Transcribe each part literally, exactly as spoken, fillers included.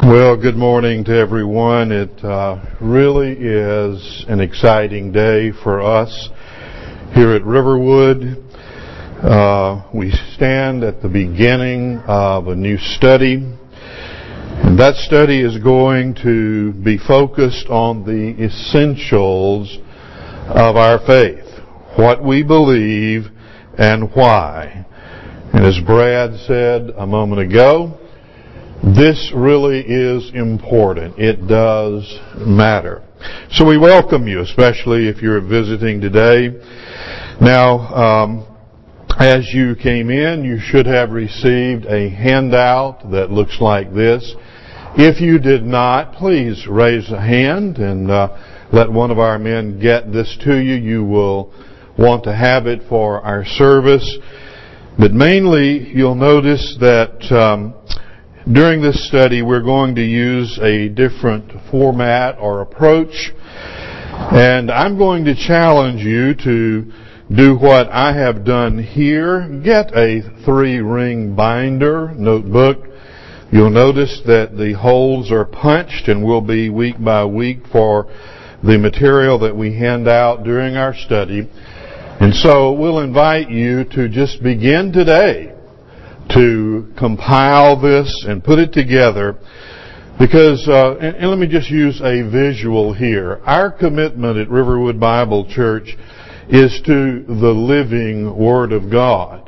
Well, good morning to everyone. It uh, really is an exciting day for us here at Riverwood. Uh, we stand at the beginning of a new study, and that study is going to be focused on the essentials of our faith, what we believe and why. And as Brad said a moment ago, this really is important. It does matter. So we welcome you, especially if you're visiting today. Now, um, as you came in, you should have received a handout that looks like this. If you did not, please raise a hand and uh, let one of our men get this to you. You will want to have it for our service. But mainly, you'll notice that um, during this study, we're going to use a different format or approach, and I'm going to challenge you to do what I have done here. Get a three-ring binder notebook. You'll notice that the holes are punched and will be week by week for the material that we hand out during our study. And so we'll invite you to just begin today to compile this and put it together, because, uh, and, and let me just use a visual here. Our commitment at Riverwood Bible Church is to the living Word of God.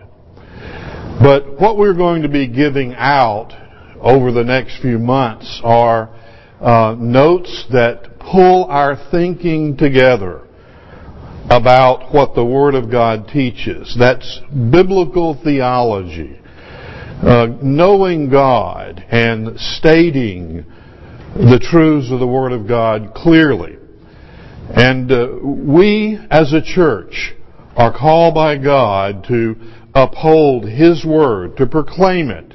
But what we're going to be giving out over the next few months are uh, notes that pull our thinking together about what the Word of God teaches. That's biblical theology. Uh, knowing God and stating the truths of the Word of God clearly. And uh, we as a church are called by God to uphold His Word, to proclaim it,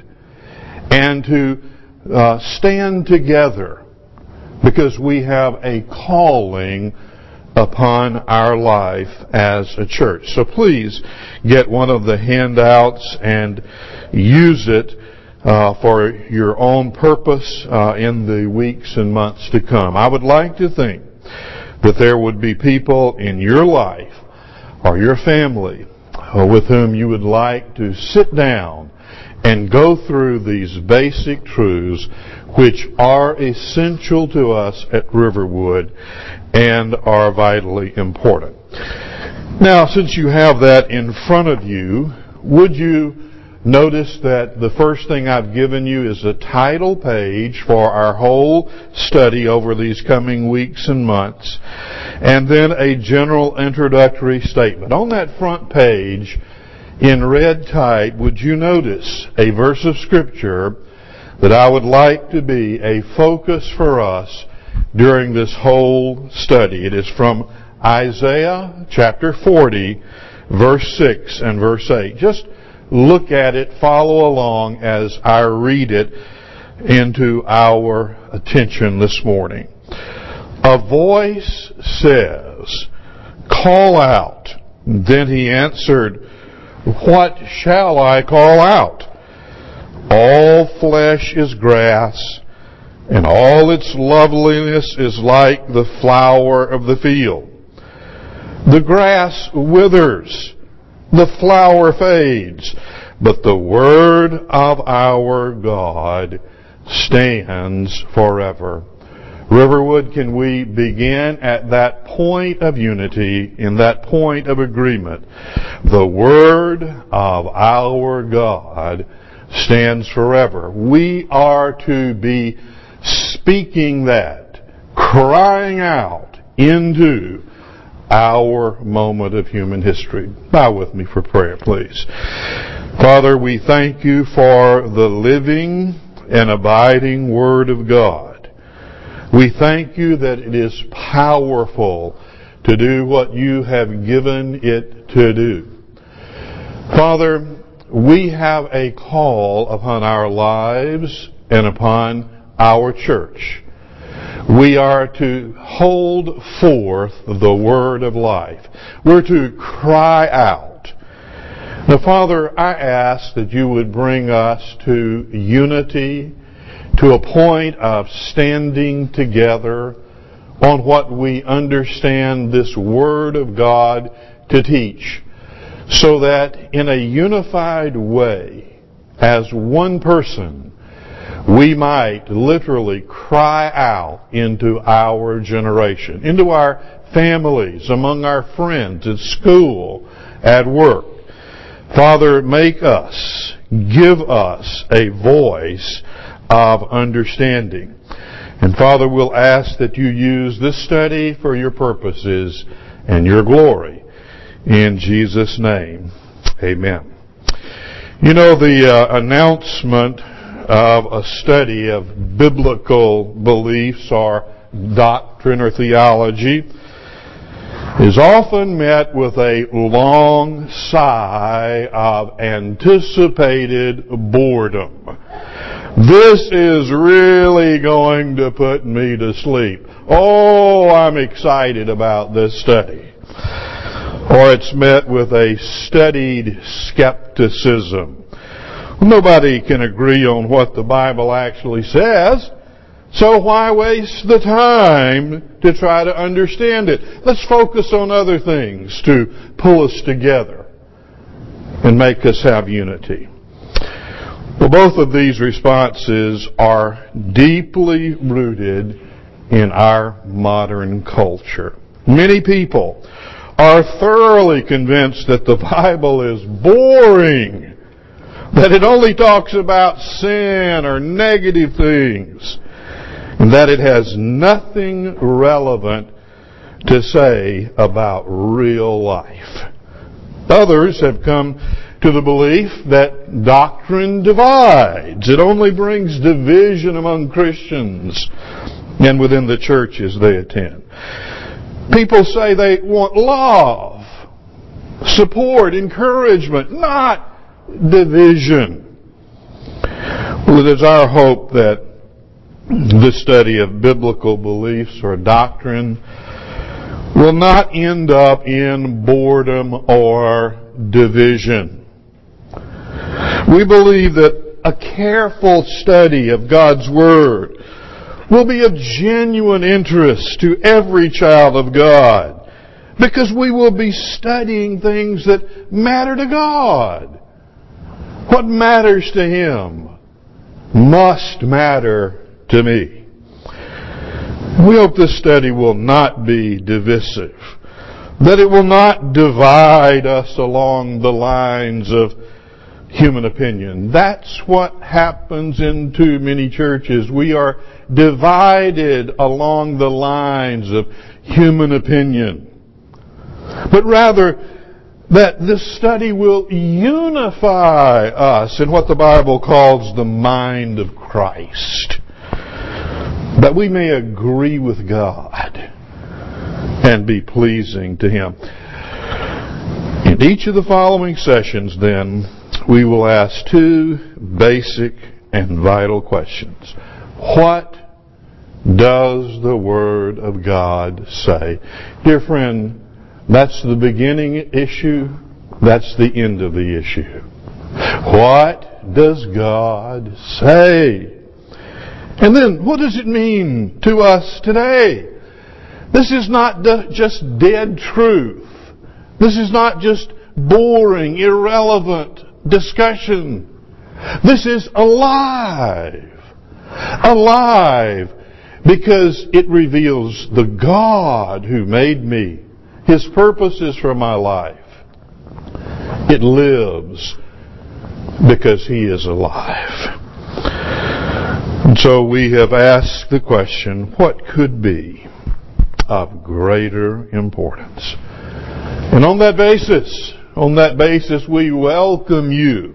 and to uh, stand together because we have a calling upon our life as a church. So please get one of the handouts and use it uh, for your own purpose uh, in the weeks and months to come. I would like to think that there would be people in your life or your family uh, with whom you would like to sit down and go through these basic truths which are essential to us at Riverwood and are vitally important. Now, since you have that in front of you, would you notice that the first thing I've given you is a title page for our whole study over these coming weeks and months, and then a general introductory statement. On that front page, in red type, would you notice a verse of Scripture that I would like to be a focus for us during this whole study? It is from Isaiah chapter forty, verse six and verse eight. Just look at it, follow along as I read it into our attention this morning. A voice says, "Call out." Then he answered, "What shall I call out? All flesh is grass, and all its loveliness is like the flower of the field. The grass withers, the flower fades, but the word of our God stands forever." Riverwood, can we begin at that point of unity, in that point of agreement? The word of our God stands forever. We are to be speaking that, crying out into our moment of human history. Bow with me for prayer, please. Father, we thank you for the living and abiding Word of God. We thank you that it is powerful to do what you have given it to do. Father, we have a call upon our lives and upon our church. We are to hold forth the word of life. We're to cry out. Now, Father, I ask that you would bring us to unity to a point of standing together on what we understand this Word of God to teach, so that in a unified way, as one person, we might literally cry out into our generation, into our families, among our friends, at school, at work. Father, make us, give us a voice of understanding. And Father, we'll ask that you use this study for your purposes and your glory. In Jesus' name, amen. You know, the uh, announcement of a study of biblical beliefs or doctrine or theology is often met with a long sigh of anticipated boredom. This is really going to put me to sleep. Oh, I'm excited about this study. Or it's met with a studied skepticism. Nobody can agree on what the Bible actually says, so why waste the time to try to understand it? Let's focus on other things to pull us together and make us have unity. Well, both of these responses are deeply rooted in our modern culture. Many people are thoroughly convinced that the Bible is boring, that it only talks about sin or negative things, and that it has nothing relevant to say about real life. Others have come to the belief that doctrine divides. It only brings division among Christians and within the churches they attend. People say they want love, support, encouragement, not division. Well, it is our hope that the study of biblical beliefs or doctrine will not end up in boredom or division. We believe that a careful study of God's Word will be of genuine interest to every child of God, because we will be studying things that matter to God. What matters to Him must matter to me. We hope this study will not be divisive, that it will not divide us along the lines of human opinion. That's what happens in too many churches. We are divided along the lines of human opinion. But rather, that this study will unify us in what the Bible calls the mind of Christ, that we may agree with God and be pleasing to Him. In each of the following sessions, then, we will ask two basic and vital questions. What does the Word of God say? Dear friend, that's the beginning issue. That's the end of the issue. What does God say? And then, what does it mean to us today? This is not just dead truth. This is not just boring, irrelevant discussion. This is alive. Alive because it reveals the God who made me, His purposes for my life. It lives because He is alive. And so we have asked the question, what could be of greater importance? And on that basis, on that basis, we welcome you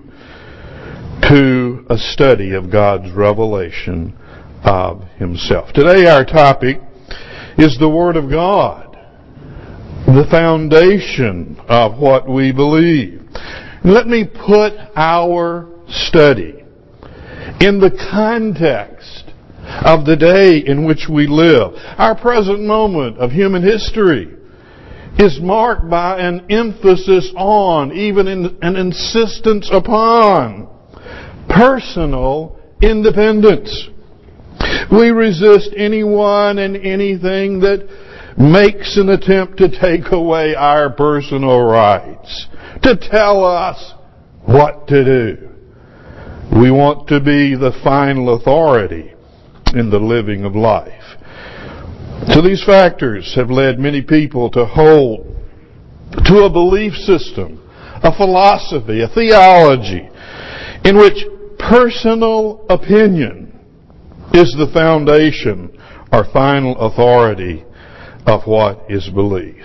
to a study of God's revelation of Himself. Today our topic is the Word of God, the foundation of what we believe. And let me put our study in the context of the day in which we live. Our present moment of human history is marked by an emphasis on, even in, an insistence upon, personal independence. We resist anyone and anything that makes an attempt to take away our personal rights, to tell us what to do. We want to be the final authority in the living of life. So these factors have led many people to hold to a belief system, a philosophy, a theology, in which personal opinion is the foundation or final authority of what is believed.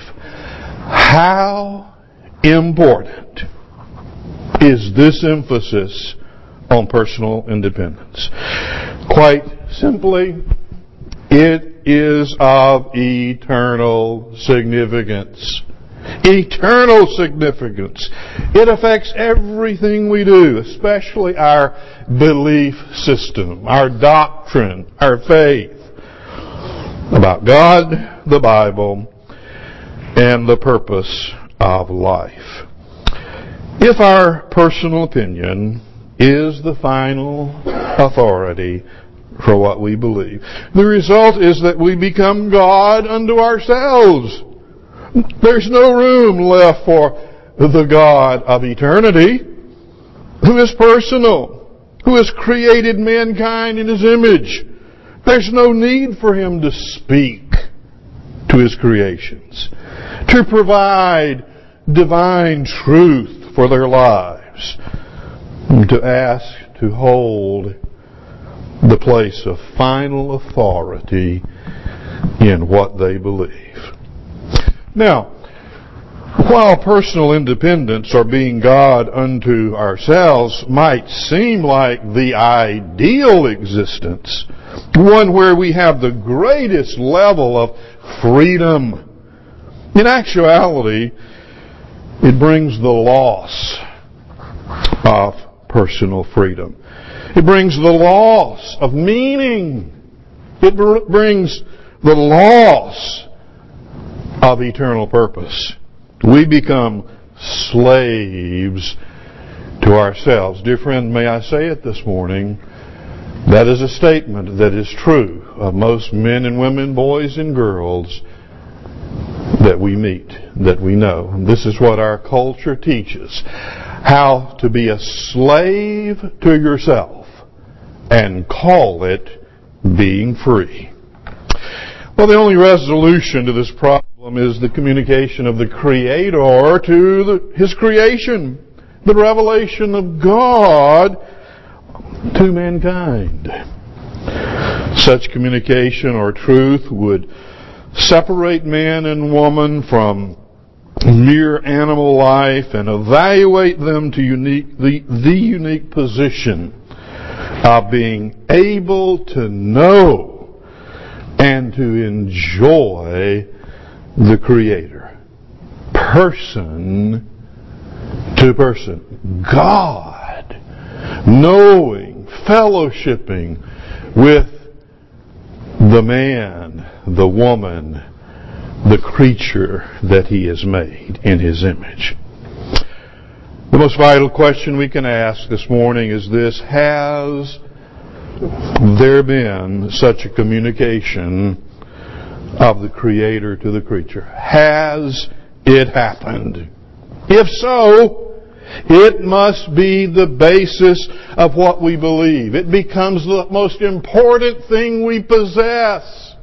How important is this emphasis on personal independence? Quite simply, it is of eternal significance. Eternal significance. It affects everything we do, especially our belief system, our doctrine, our faith about God, the Bible, and the purpose of life. If our personal opinion is the final authority for what we believe, the result is that we become God unto ourselves. There's no room left for the God of eternity, who is personal, who has created mankind in His image. There's no need for Him to speak to His creations, to provide divine truth for their lives, and to ask to hold the place of final authority in what they believe. Now, while personal independence or being God unto ourselves might seem like the ideal existence, one where we have the greatest level of freedom, in actuality, it brings the loss of personal freedom. It brings the loss of meaning. It br- brings the loss of eternal purpose. We become slaves to ourselves. Dear friend, may I say it this morning, that is a statement that is true of most men and women, boys and girls that we meet, that we know. And this is what our culture teaches. How to be a slave to yourself and call it being free. Well, the only resolution to this problem is the communication of the Creator to the, His creation, the revelation of God to mankind. Such communication or truth would separate man and woman from mere animal life and evaluate them to unique, the, the unique position of being able to know and to enjoy the Creator, person to person, God, knowing, fellowshipping with the man, the woman, the creature that He has made in His image. The most vital question we can ask this morning is this: has there been such a communication of the Creator to the creature? Has it happened? If so, it must be the basis of what we believe. It becomes the most important thing we possess.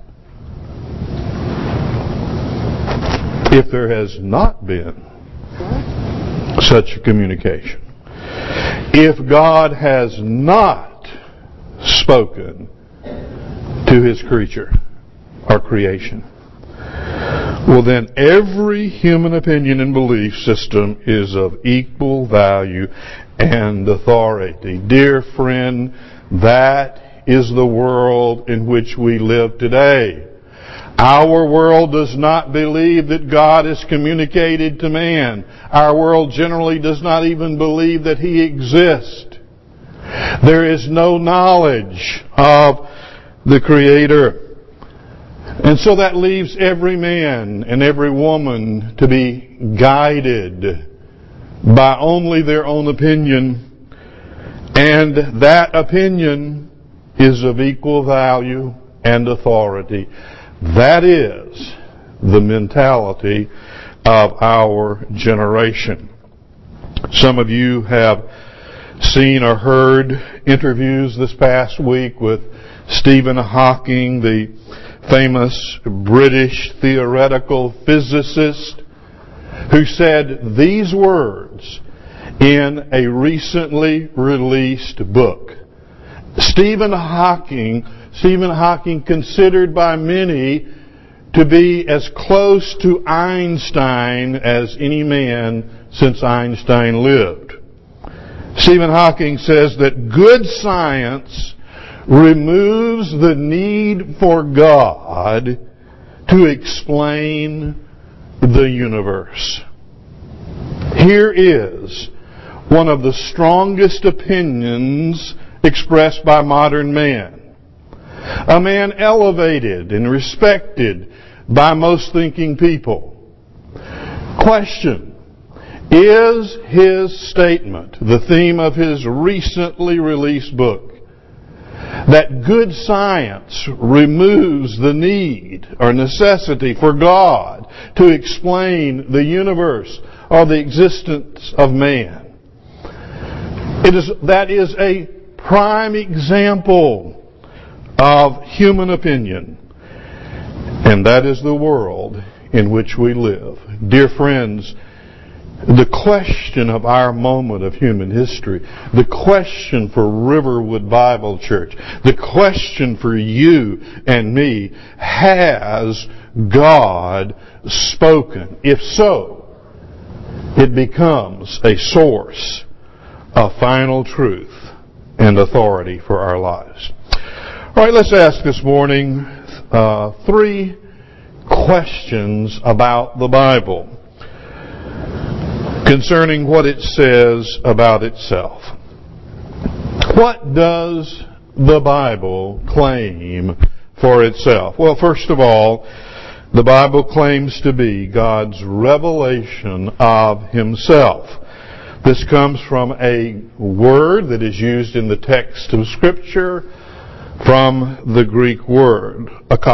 If there has not been such a communication, if God has not spoken to His creature or creation, well then every human opinion and belief system is of equal value and authority. Dear friend, that is the world in which we live today. Our world does not believe that God has communicated to man. Our world generally does not even believe that He exists. There is no knowledge of the Creator. And so that leaves every man and every woman to be guided by only their own opinion. And that opinion is of equal value and authority. That is the mentality of our generation. Some of you have seen or heard interviews this past week with Stephen Hawking, the famous British theoretical physicist, who said these words in a recently released book. Stephen Hawking, Stephen Hawking considered by many to be as close to Einstein as any man since Einstein lived. Stephen Hawking says that good science removes the need for God to explain the universe. Here is one of the strongest opinions expressed by modern man. A man elevated and respected by most thinking people. Question: is his statement, the theme of his recently released book, that good science removes the need or necessity for God to explain the universe or the existence of man? It is, that is a prime example of human opinion. And that is the world in which we live. Dear friends, the question of our moment of human history, the question for Riverwood Bible Church, the question for you and me, has God spoken? If so, it becomes a source of final truth and authority for our lives. All right, let's ask this morning uh, three questions about the Bible concerning what it says about itself. What does the Bible claim for itself? Well, first of all, the Bible claims to be God's revelation of Himself. This comes from a word that is used in the text of Scripture from the Greek word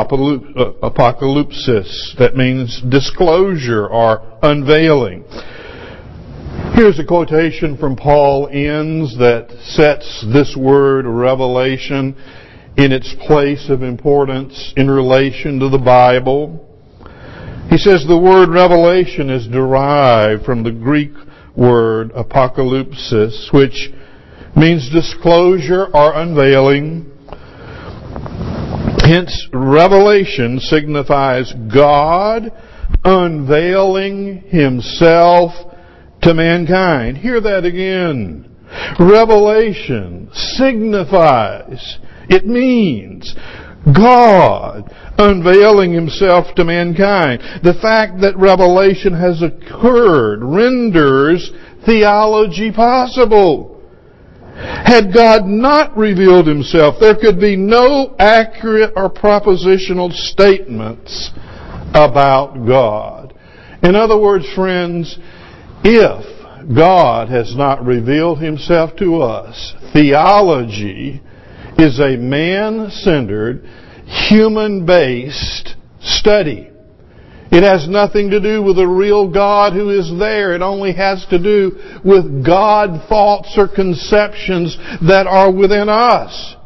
apocalypsis, that means disclosure or unveiling. Here's a quotation from Paul Inns that sets this word revelation in its place of importance in relation to the Bible. He says the word revelation is derived from the Greek word apocalypsis, which means disclosure or unveiling. Hence, revelation signifies God unveiling Himself to mankind. Hear that again. Revelation signifies, it means God unveiling Himself to mankind. The fact that revelation has occurred renders theology possible. Had God not revealed Himself, there could be no accurate or propositional statements about God. In other words, friends, if God has not revealed Himself to us, theology is a man-centered, human-based study. It has nothing to do with a real God who is there. It only has to do with God thoughts or conceptions that are within us.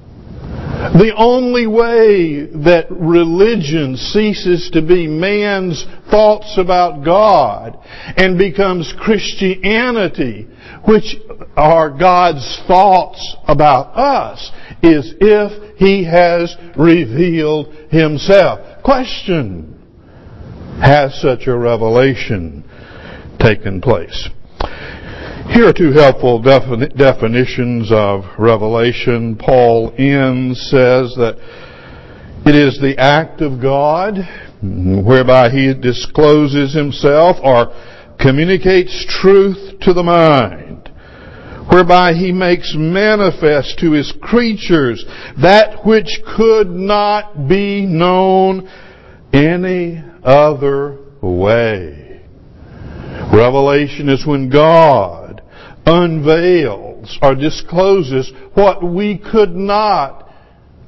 The only way that religion ceases to be man's thoughts about God and becomes Christianity, which are God's thoughts about us, is if He has revealed Himself. Question: has such a revelation taken place? Here are two helpful defini- definitions of revelation. Paul Inns says that it is the act of God whereby He discloses Himself or communicates truth to the mind, whereby He makes manifest to His creatures that which could not be known any other way. Revelation is when God unveils or discloses what we could not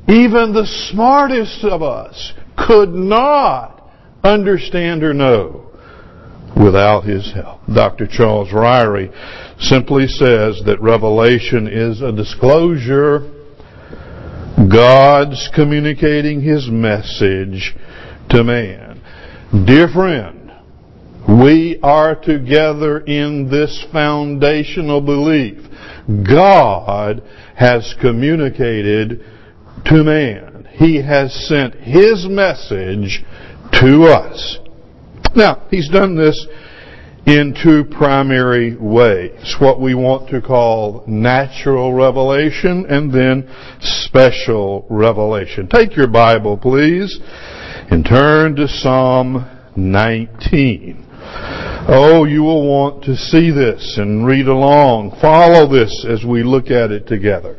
even the smartest of us could not understand or know without His help. Doctor Charles Ryrie simply says that revelation is a disclosure, God's communicating His message to man. Dear friend, we are together in this foundational belief. God has communicated to man. He has sent His message to us. Now, He's done this in two primary ways. What we want to call natural revelation and then special revelation. Take your Bible, please, and turn to Psalm nineteen. Oh, you will want to see this and read along. Follow this as we look at it together.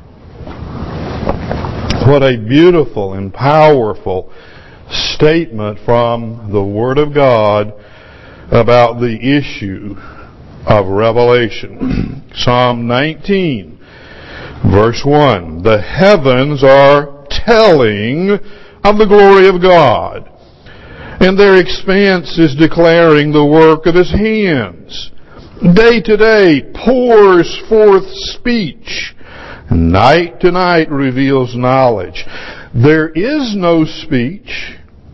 What a beautiful and powerful statement from the Word of God about the issue of revelation. Psalm nineteen, verse one. The heavens are telling of the glory of God, and their expanse is declaring the work of His hands. Day to day pours forth speech, and night to night reveals knowledge. There is no speech,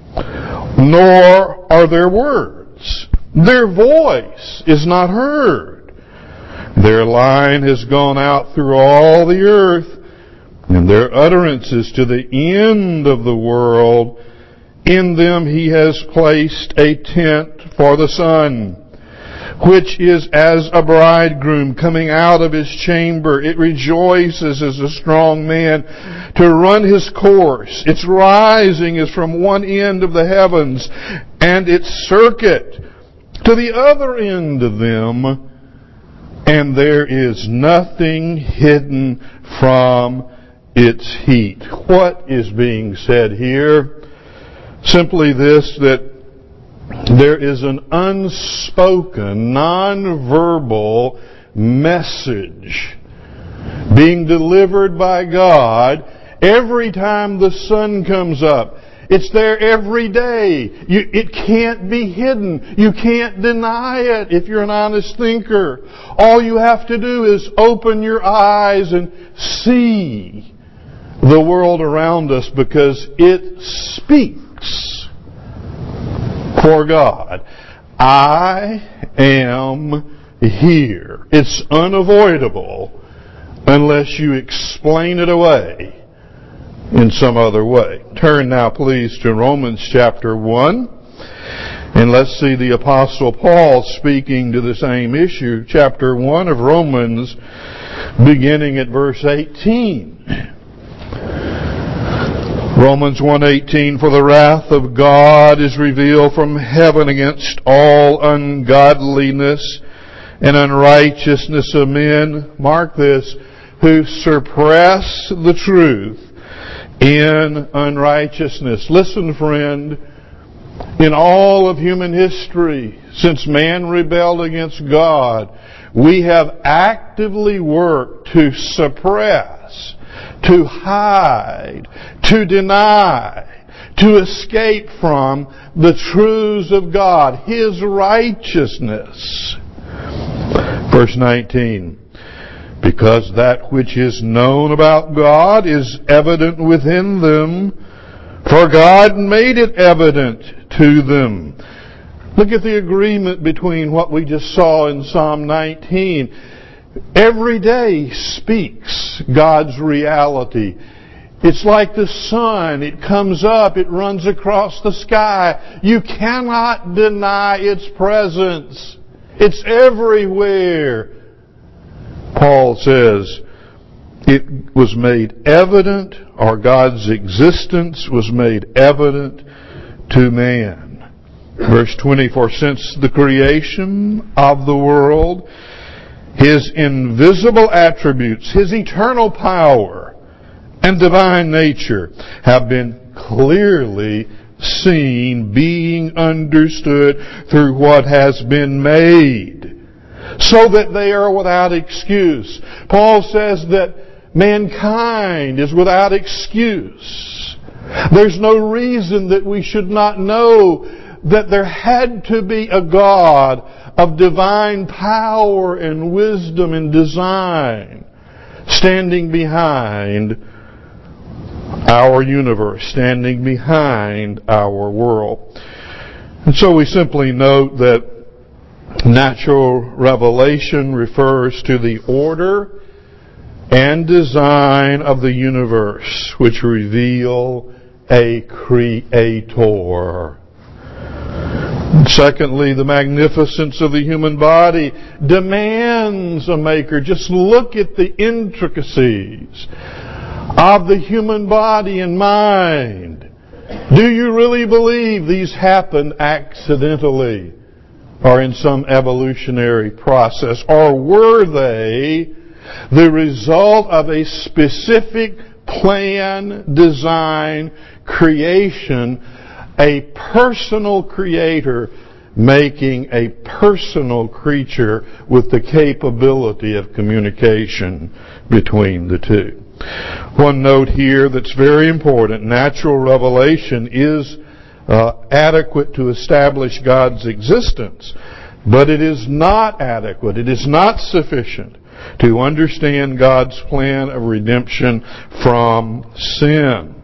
nor are there words. Their voice is not heard. Their line has gone out through all the earth, and their utterances to the end of the world. In them He has placed a tent for the sun, which is as a bridegroom coming out of his chamber. It rejoices as a strong man to run his course. Its rising is from one end of the heavens, and its circuit to the other end of them, and there is nothing hidden from its heat. What is being said here? Simply this, that there is an unspoken, non-verbal message being delivered by God every time the sun comes up. It's there every day. You, it can't be hidden. You can't deny it if you're an honest thinker. All you have to do is open your eyes and see the world around us, because it speaks for God. I am here. It's unavoidable unless you explain it away in some other way. Turn now, please, to Romans chapter one, and let's see the Apostle Paul speaking to the same issue. Chapter one of Romans, beginning at verse eighteen. Romans one eighteen, for the wrath of God is revealed from heaven against all ungodliness and unrighteousness of men, mark this, who suppress the truth in unrighteousness. Listen, friend, in all of human history, since man rebelled against God, we have actively worked to suppress, to hide, to deny, to escape from the truths of God, His righteousness. Verse nineteen, because that which is known about God is evident within them, for God made it evident to them. Look at the agreement between what we just saw in Psalm nineteen. Every day speaks God's reality. It's like the sun. It comes up. It runs across the sky. You cannot deny its presence. It's everywhere. Paul says it was made evident, or God's existence was made evident to man. Verse twenty, for since the creation of the world, His invisible attributes, His eternal power and divine nature have been clearly seen, being understood through what has been made, so that they are without excuse. Paul says that mankind is without excuse. There's no reason that we should not know that there had to be a God of divine power and wisdom and design standing behind our universe, standing behind our world. And so we simply note that natural revelation refers to the order and design of the universe, which reveal a creator. Secondly, the magnificence of the human body demands a maker. Just look at the intricacies of the human body and mind. Do you really believe these happen accidentally or in some evolutionary process? Or were they the result of a specific plan, design, creation, a personal creator making a personal creature with the capability of communication between the two? One note here that's very important: natural revelation is uh, adequate to establish God's existence, but it is not adequate, it is not sufficient to understand God's plan of redemption from sin.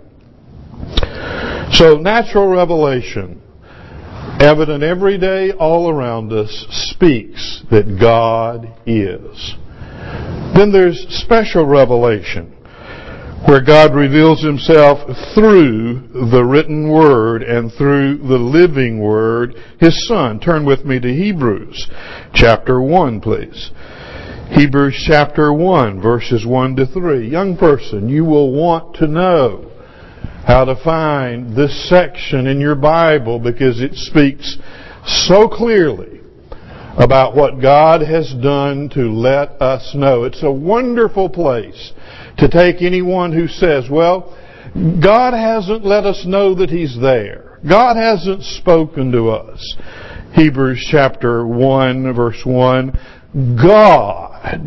So natural revelation, evident every day all around us, speaks that God is. Then there's special revelation, where God reveals Himself through the written Word and through the living Word, His Son. Turn with me to Hebrews chapter one, please. Hebrews chapter one, verses one to three. Young person, you will want to know how to find this section in your Bible because it speaks so clearly about what God has done to let us know. It's a wonderful place to take anyone who says, well, God hasn't let us know that He's there. God hasn't spoken to us. Hebrews chapter one, verse one, God,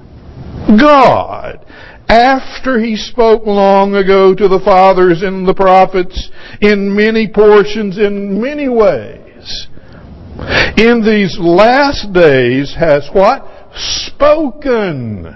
God, after He spoke long ago to the fathers and the prophets in many portions, in many ways, in these last days has what? Spoken.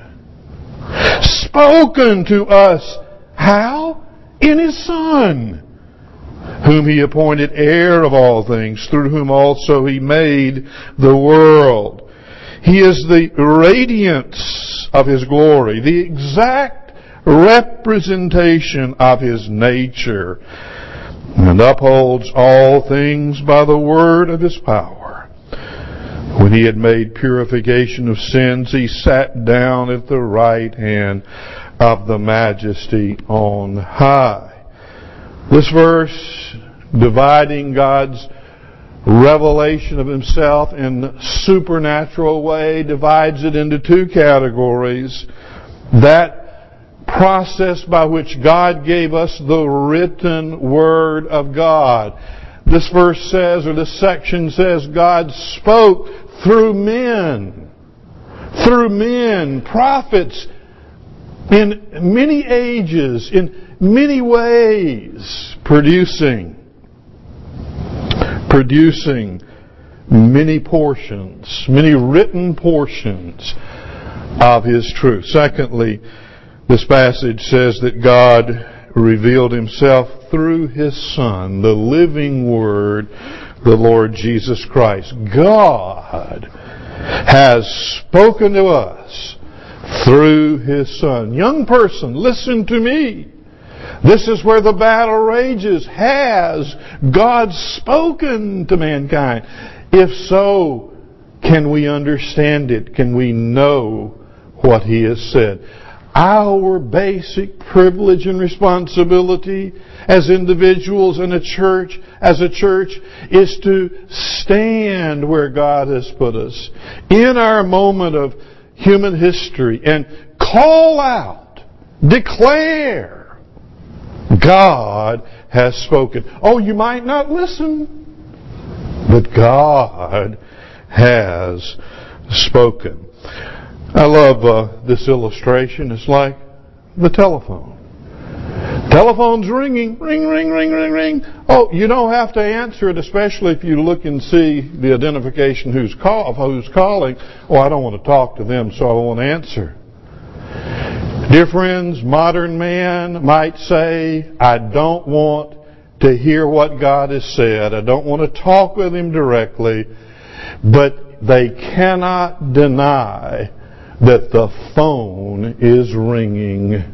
Spoken to us. How? In His Son, whom He appointed heir of all things, through whom also He made the world. He is the radiance of His glory, the exact representation of His nature, and upholds all things by the word of His power. When He had made purification of sins, He sat down at the right hand of the Majesty on high. This verse, dividing God's revelation of Himself in a supernatural way, divides it into two categories. That process by which God gave us the written Word of God. This verse says, or this section says, God spoke through men. Through men, prophets, in many ages, in many ways, producing producing many portions, many written portions of His truth. Secondly, this passage says that God revealed Himself through His Son, the living Word, the Lord Jesus Christ. God has spoken to us through His Son. Young person, listen to me. This is where the battle rages. Has God spoken to mankind? If so, can we understand it? Can we know what He has said? Our basic privilege and responsibility as individuals in a church, as a church, is to stand where God has put us in our moment of human history and call out, declare, God has spoken. Oh, you might not listen, but God has spoken. I love uh, this illustration. It's like the telephone. Telephone's ringing, ring, ring, ring, ring, ring. Oh, you don't have to answer it, especially if you look and see the identification who's call, of who's calling. Oh, I don't want to talk to them, so I won't answer. Dear friends, modern man might say, I don't want to hear what God has said. I don't want to talk with Him directly. But they cannot deny that the phone is ringing.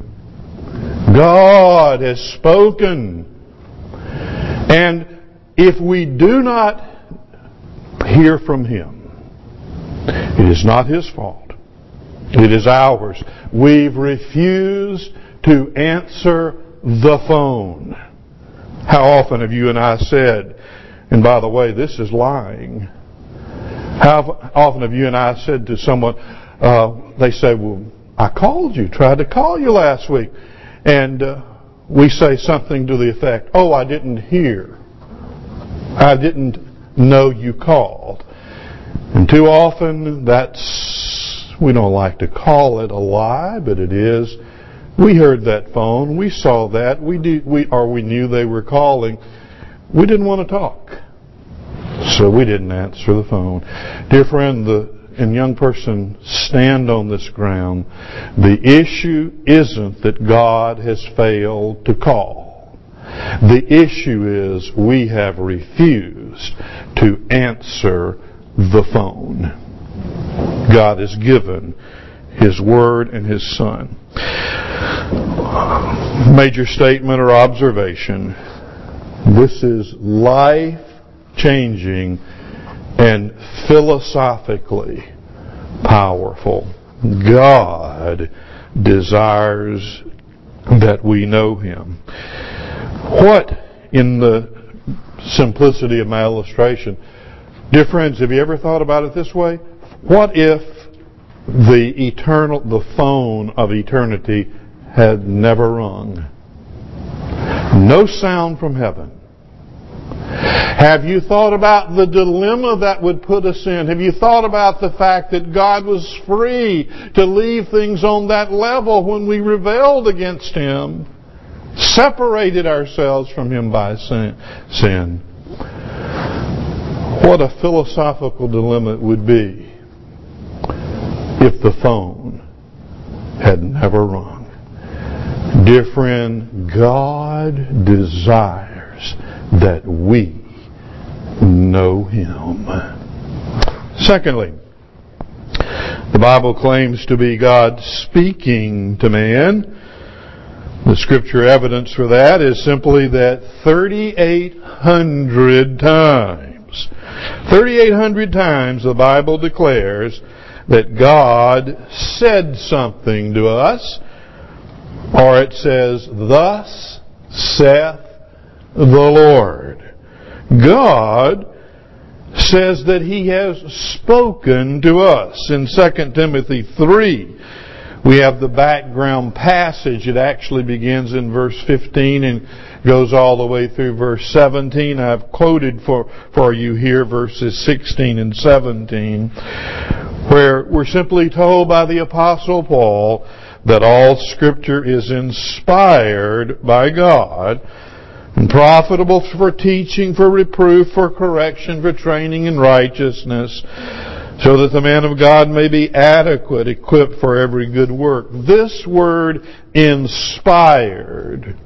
God has spoken. And if we do not hear from Him, it is not His fault. It is ours. We've refused to answer the phone. How often have you and I said, and by the way, this is lying. How often have you and I said to someone, uh, they say, well, I called you, tried to call you last week. And uh, we say something to the effect, oh, I didn't hear. I didn't know you called. And too often, that's, we don't like to call it a lie, but it is. We heard that phone, we saw that, we did, we or we knew they were calling. We didn't want to talk, so we didn't answer the phone. Dear friend, the and young person, stand on this ground. The issue isn't that God has failed to call. The issue is we have refused to answer the phone. God has given His Word and His Son. Major statement or observation. This is life-changing and philosophically powerful. God desires that we know Him. What, in the simplicity of my illustration, dear friends, have you ever thought about it this way? What if the eternal, the phone of eternity had never rung? No sound from heaven. Have you thought about the dilemma that would put us in? Have you thought about the fact that God was free to leave things on that level when we rebelled against Him, separated ourselves from Him by sin? What a philosophical dilemma it would be if the phone had never rung. Dear friend, God desires that we know Him. Secondly, the Bible claims to be God speaking to man. The Scripture evidence for that is simply that thirty-eight hundred times, thirty-eight hundred times the Bible declares that God said something to us, or it says, thus saith the Lord. God says that He has spoken to us. In Second Timothy three, we have the background passage. It actually begins in verse fifteen and goes all the way through verse seventeen. I've quoted for, for you here verses sixteen and seventeen, where we're simply told by the Apostle Paul that all Scripture is inspired by God and profitable for teaching, for reproof, for correction, for training in righteousness, so that the man of God may be adequate, equipped for every good work. This word, inspired,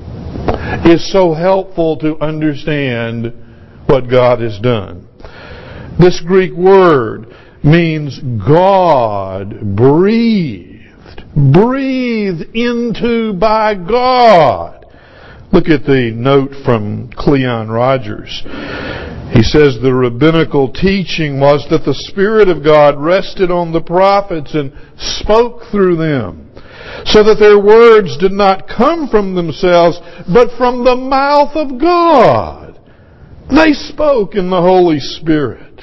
is so helpful to understand what God has done. This Greek word means God breathed, breathed into by God. Look at the note from Cleon Rogers. He says the rabbinical teaching was that the Spirit of God rested on the prophets and spoke through them, so that their words did not come from themselves, but from the mouth of God. They spoke in the Holy Spirit.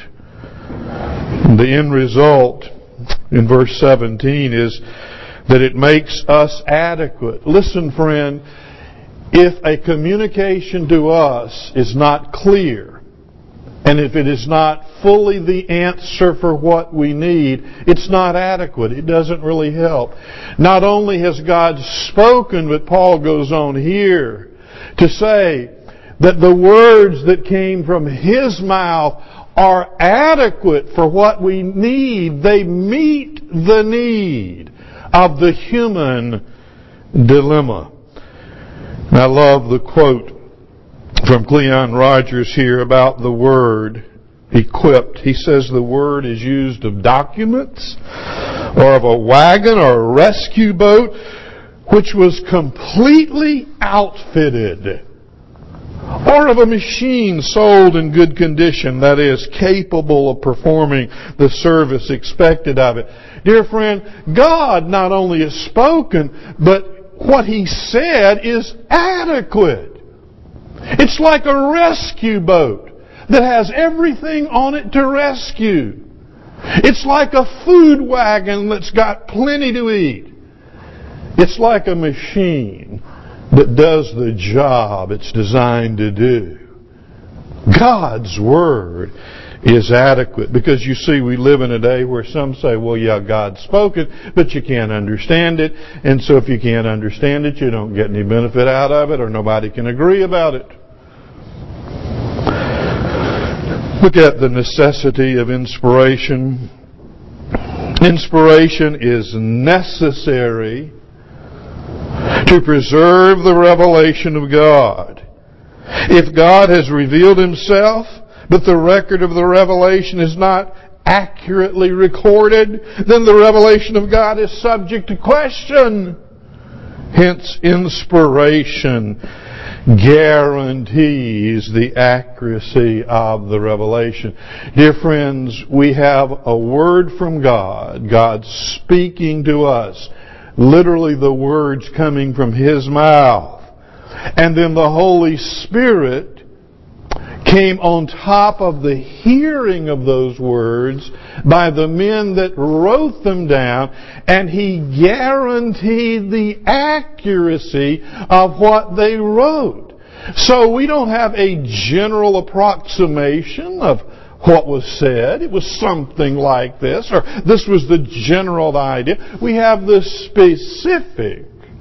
And the end result in verse seventeen is that it makes us adequate. Listen, friend, if a communication to us is not clear, And if it is not fully the answer for what we need, it's not adequate. It doesn't really help. Not only has God spoken, but Paul goes on here to say that the words that came from His mouth are adequate for what we need. They meet the need of the human dilemma. And I love the quote from Cleon Rogers here about the word equipped. He says the word is used of documents or of a wagon or a rescue boat which was completely outfitted, or of a machine sold in good condition, that is, capable of performing the service expected of it. Dear friend, God not only has spoken, but what He said is adequate. It's like a rescue boat that has everything on it to rescue. It's like a food wagon that's got plenty to eat. It's like a machine that does the job it's designed to do. God's Word is adequate. Because you see, we live in a day where some say, well, yeah, God spoke it, but you can't understand it. And so if you can't understand it, you don't get any benefit out of it, or nobody can agree about it. Look at the necessity of inspiration. Inspiration is necessary to preserve the revelation of God. If God has revealed Himself, but the record of the revelation is not accurately recorded, then the revelation of God is subject to question. Hence, inspiration guarantees the accuracy of the revelation. Dear friends, we have a word from God. God speaking to us. Literally the words coming from His mouth. And then the Holy Spirit came on top of the hearing of those words by the men that wrote them down, and He guaranteed the accuracy of what they wrote. So we don't have a general approximation of what was said. It was something like this, or this was the general idea. We have the specific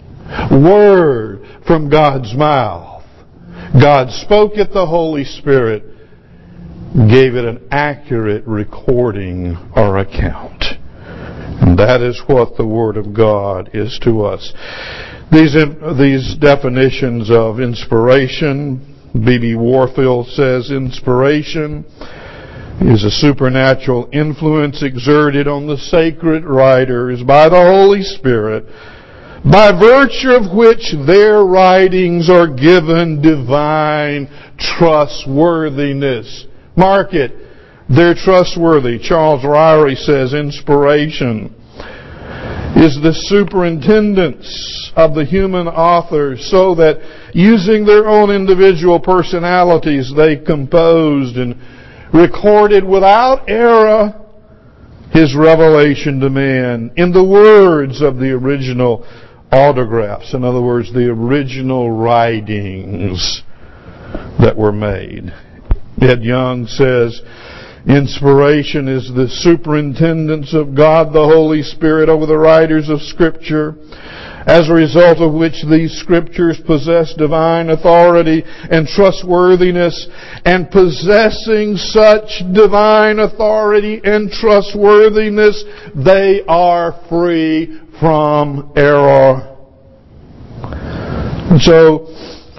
word from God's mouth. God spoke it, the Holy Spirit gave it an accurate recording or account. And that is what the Word of God is to us. These, these definitions of inspiration, B B Warfield says inspiration is a supernatural influence exerted on the sacred writers by the Holy Spirit, by virtue of which their writings are given divine trustworthiness. Mark it. They're trustworthy. Charles Ryrie says inspiration is the superintendence of the human authors, so that using their own individual personalities they composed and recorded without error His revelation to man in the words of the original autographs. In other words, the original writings that were made. Ed Young says, inspiration is the superintendence of God the Holy Spirit over the writers of Scripture, as a result of which these Scriptures possess divine authority and trustworthiness, and possessing such divine authority and trustworthiness, they are free from error. And so,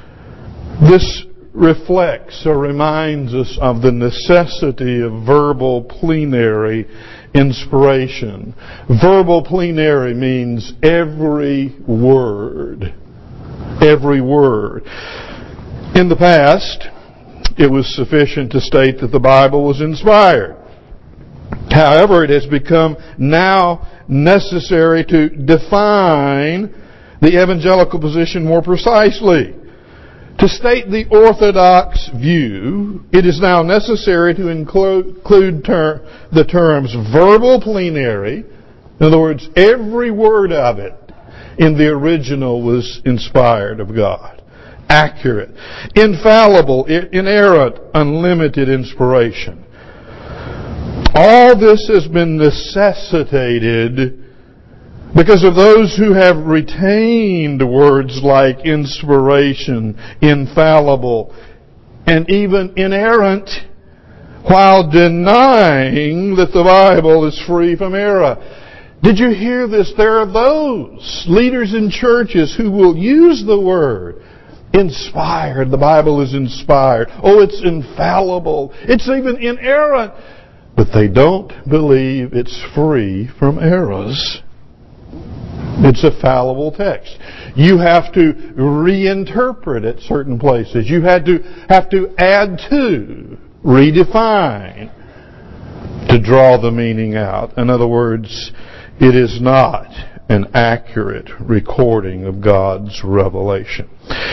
this reflects or reminds us of the necessity of verbal plenary inspiration. Verbal plenary means every word. Every word. In the past, it was sufficient to state that the Bible was inspired. However, it has become now necessary to define the evangelical position more precisely. To state the orthodox view, it is now necessary to include ter- the terms verbal plenary. In other words, every word of it in the original was inspired of God. accurate, infallible, inerrant, unlimited inspiration. All this has been necessitated because of those who have retained words like inspiration, infallible, and even inerrant, while denying that the Bible is free from error. Did you hear this? There are those leaders in churches who will use the word inspired. The Bible is inspired. Oh, it's infallible. It's even inerrant. But they don't believe it's free from errors. It's a fallible text. You have to reinterpret it certain places. You had to have to add to, redefine, to draw the meaning out. In other words, it is not an accurate recording of God's revelation.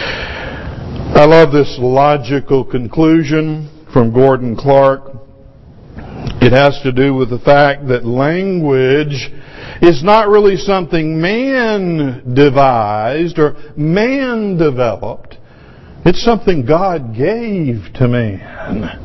I love this logical conclusion from Gordon Clark. It has to do with the fact that language is not really something man devised or man developed. It's something God gave to man.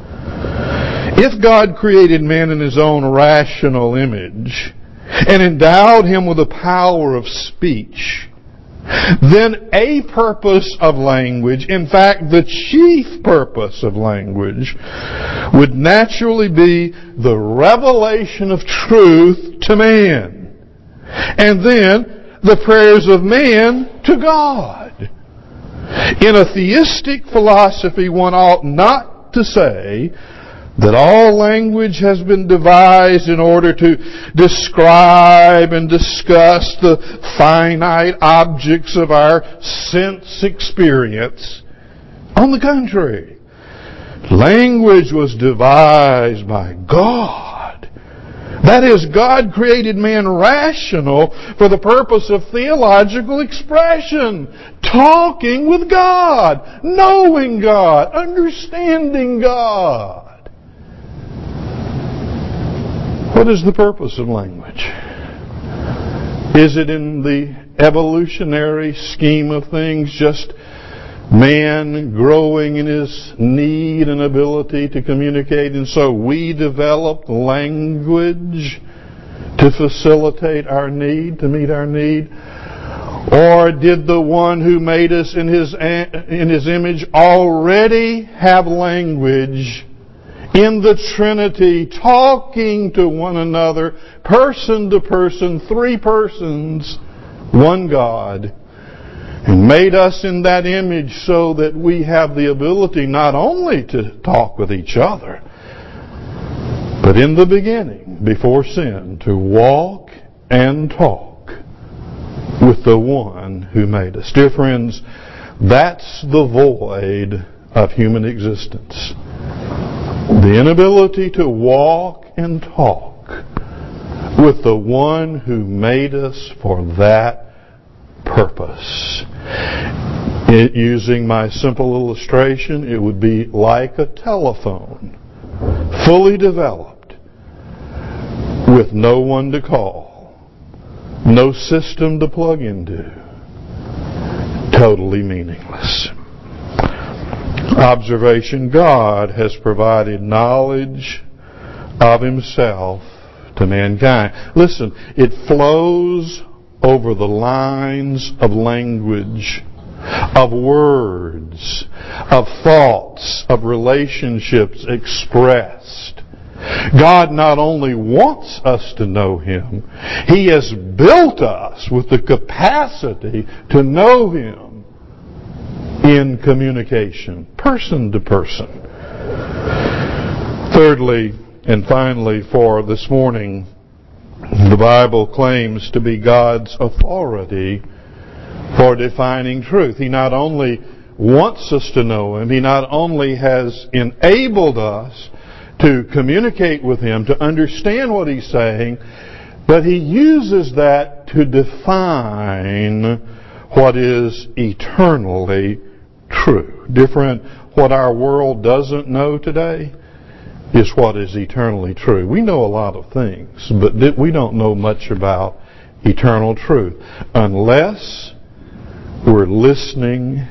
If God created man in His own rational image and endowed him with the power of speech, then a purpose of language, in fact the chief purpose of language, would naturally be the revelation of truth to man, and then the prayers of man to God. In a theistic philosophy, one ought not to say that all language has been devised in order to describe and discuss the finite objects of our sense experience. On the contrary, language was devised by God. That is, God created man rational for the purpose of theological expression, talking with God, knowing God, understanding God. What is the purpose of language? Is it in the evolutionary scheme of things just man growing in his need and ability to communicate, and so we developed language to facilitate our need, to meet our need? Or did the one who made us in his in his image already have language in the Trinity, talking to one another, person to person, three persons, one God, and made us in that image so that we have the ability not only to talk with each other, but in the beginning, before sin, to walk and talk with the one who made us. Dear friends, that's the void of human existence. The inability to walk and talk with the one who made us for that purpose. It, using my simple illustration, it would be like a telephone, fully developed, with no one to call, no system to plug into, totally meaningless. Observation: God has provided knowledge of Himself to mankind. Listen, it flows over the lines of language, of words, of thoughts, of relationships expressed. God not only wants us to know Him, He has built us with the capacity to know Him in communication, person to person. Thirdly, and finally for this morning, the Bible claims to be God's authority for defining truth. He not only wants us to know Him, He not only has enabled us to communicate with Him, to understand what He's saying, but He uses that to define what is eternally true. Different, what our world doesn't know today is what is eternally true. We know a lot of things, but we don't know much about eternal truth unless we're listening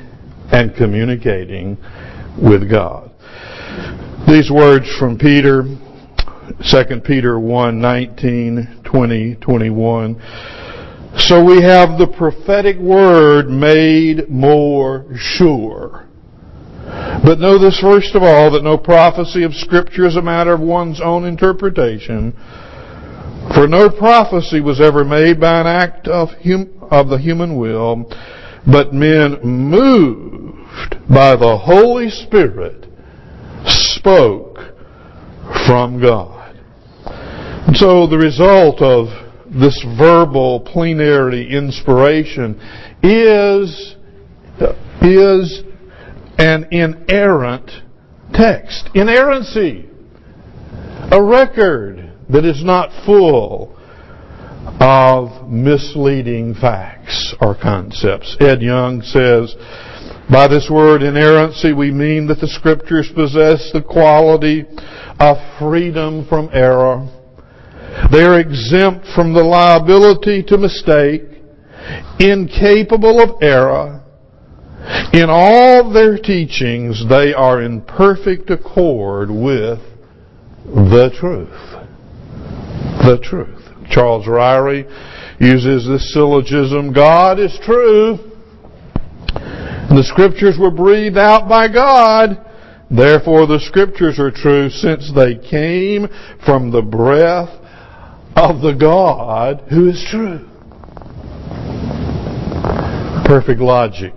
and communicating with God. These words from Peter, Second Peter one, nineteen, twenty, twenty-one. So we have the prophetic word made more sure. But know this first of all, that no prophecy of Scripture is a matter of one's own interpretation. For no prophecy was ever made by an act of, hum, of the human will, but men moved by the Holy Spirit spoke from God. And so the result of this verbal plenary inspiration is, is an inerrant text. Inerrancy. A record that is not full of misleading facts or concepts. Ed Young says, by this word inerrancy we mean that the Scriptures possess the quality of freedom from error. They are exempt from the liability to mistake, incapable of error. In all their teachings, they are in perfect accord with the truth. The truth. Charles Ryrie uses this syllogism, God is true. The Scriptures were breathed out by God. Therefore the Scriptures are true, since they came from the breath of the God who is true. Perfect logic.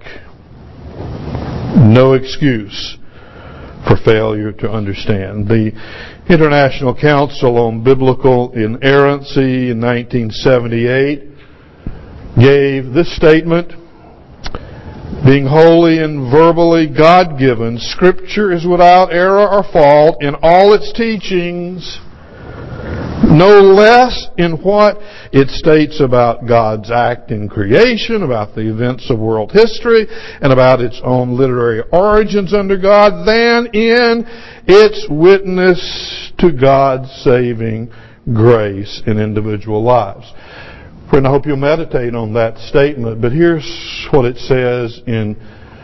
No excuse for failure to understand. The International Council on Biblical Inerrancy in nineteen seventy-eight gave this statement: being holy and verbally God-given, Scripture is without error or fault in all its teachings, no less in what it states about God's act in creation, about the events of world history, and about its own literary origins under God, than in its witness to God's saving grace in individual lives. Friend, I hope you'll meditate on that statement, but here's what it says in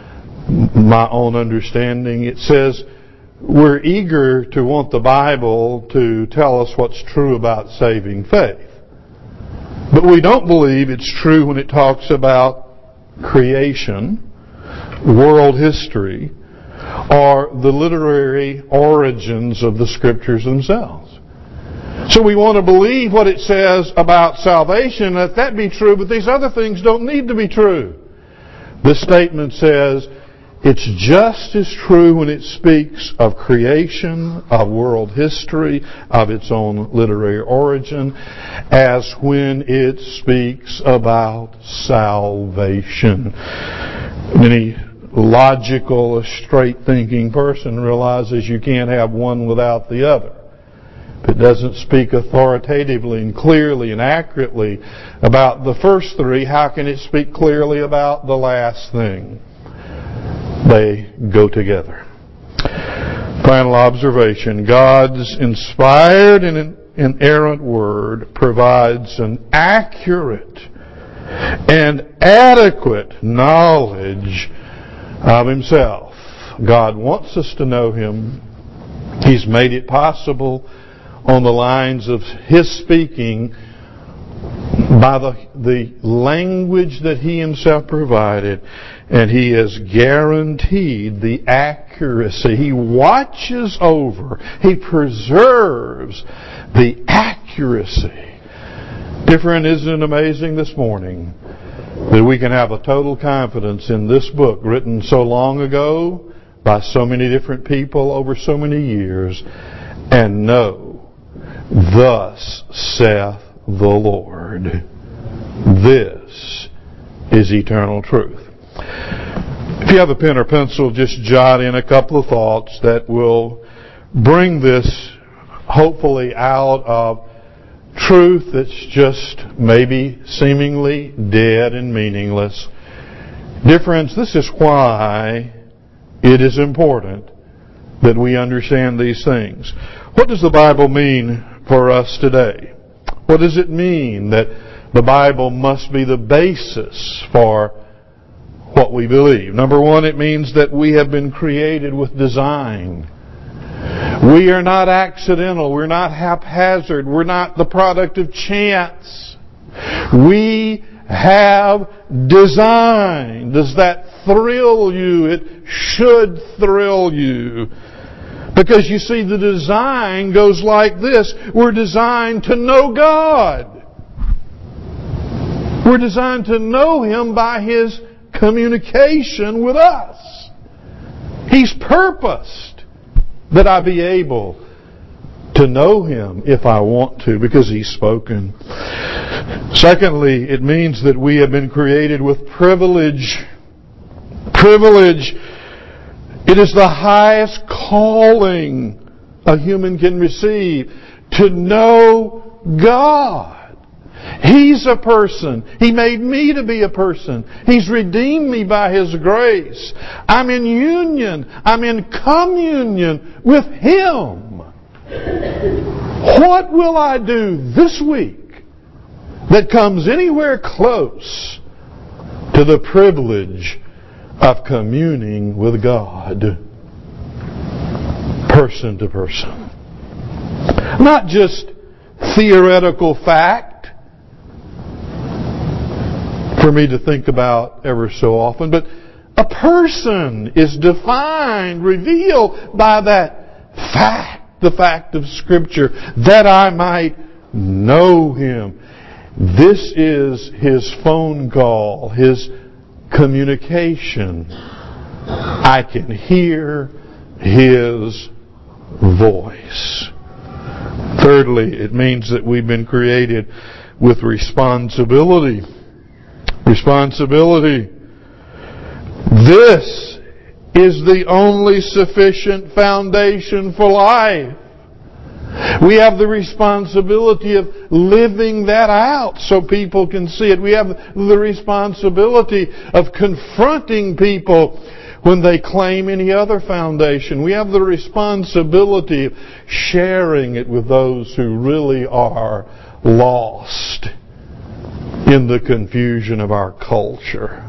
my own understanding. It says, we're eager to want the Bible to tell us what's true about saving faith. But we don't believe it's true when it talks about creation, world history, or the literary origins of the Scriptures themselves. So we want to believe what it says about salvation, that that be true, but these other things don't need to be true. This statement says, it's just as true when it speaks of creation, of world history, of its own literary origin, as when it speaks about salvation. Any logical, straight-thinking person realizes you can't have one without the other. If it doesn't speak authoritatively and clearly and accurately about the first three, how can it speak clearly about the last thing? They go together. Final observation. God's inspired and inerrant Word provides an accurate and adequate knowledge of Himself. God wants us to know Him. He's made it possible on the lines of His speaking by the, the language that He Himself provided, and He has guaranteed the accuracy. He watches over, He preserves the accuracy. Different, isn't it amazing this morning that we can have a total confidence in this book written so long ago by so many different people over so many years, and know, thus saith the Lord. This is eternal truth. If you have a pen or pencil, just jot in a couple of thoughts that will bring this hopefully out of truth that's just maybe seemingly dead and meaningless. Dear friends, this is why it is important that we understand these things. What does the Bible mean for us today? What does it mean that the Bible must be the basis for what we believe. Number one, it means that we have been created with design. We are not accidental. We're not haphazard. We're not the product of chance. We have design. Does that thrill you? It should thrill you. Because you see, the design goes like this. We're designed to know God. We're designed to know Him by His communication with us. He's purposed that I be able to know Him if I want to, because He's spoken. Secondly, it means that we have been created with privilege. Privilege. It is the highest calling a human can receive, to know God. He's a person. He made me to be a person. He's redeemed me by His grace. I'm in union. I'm in communion with Him. What will I do this week that comes anywhere close to the privilege of communing with God, person to person? Not just theoretical fact for me to think about ever so often, but a person is defined, revealed by that fact, the fact of Scripture, that I might know Him. This is His phone call, His communication. I can hear His voice. Thirdly, it means that we've been created with responsibility. Responsibility. This is the only sufficient foundation for life. We have the responsibility of living that out so people can see it. We have the responsibility of confronting people when they claim any other foundation. We have the responsibility of sharing it with those who really are lost in the confusion of our culture.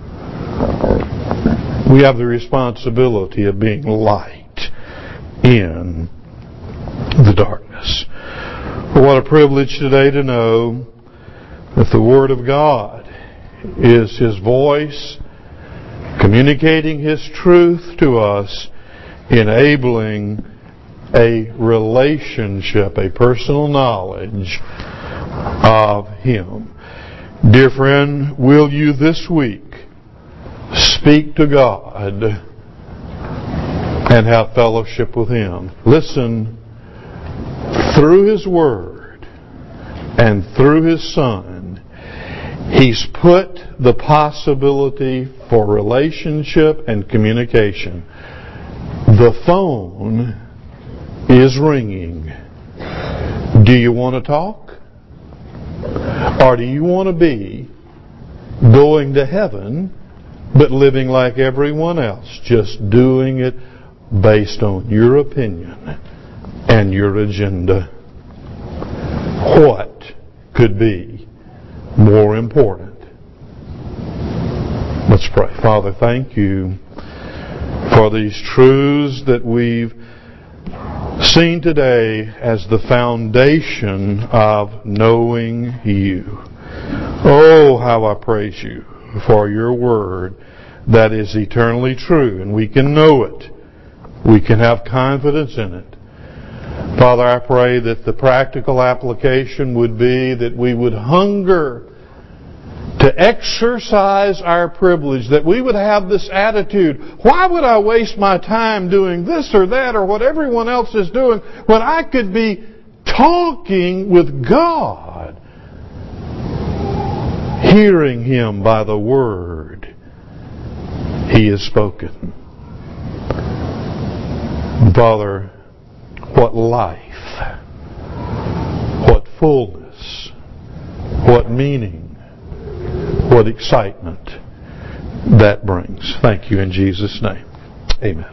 We have the responsibility of being light in the darkness. What a privilege today to know that the Word of God is His voice, communicating His truth to us, enabling a relationship, a personal knowledge of Him. Dear friend, will you this week speak to God and have fellowship with Him? Listen, through His Word and through His Son, He's put the possibility for relationship and communication. The phone is ringing. Do you want to talk? Or do you want to be going to heaven but living like everyone else, just doing it based on your opinion and your agenda? What could be more important? Let's pray. Father, thank You for these truths that we've seen today as the foundation of knowing You. Oh, how I praise You for Your Word that is eternally true, and we can know it. We can have confidence in it. Father, I pray that the practical application would be that we would hunger to exercise our privilege, that we would have this attitude, why would I waste my time doing this or that or what everyone else is doing when I could be talking with God, hearing Him by the Word He has spoken. Father, what life, what fullness, what meaning, what excitement that brings. Thank You in Jesus' name. Amen.